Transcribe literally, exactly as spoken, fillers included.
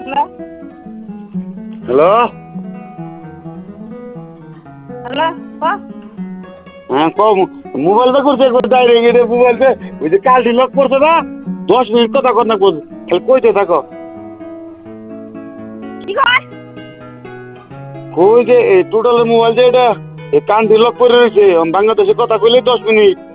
hello hello ক হ্যাঁ কম মোবাইলটা করছে ডাইরেক্ট এটা মোবাইলটা ওই যে কালটি লক করছে না দশ মিনিট কথা কর না খালি কইতে থাকো কি কয় কই যে এই টোটালের মোবাইল যে এটা এই কানটি লক করে রয়েছে বাংলাদেশে কথা কইলে দশ মিনিট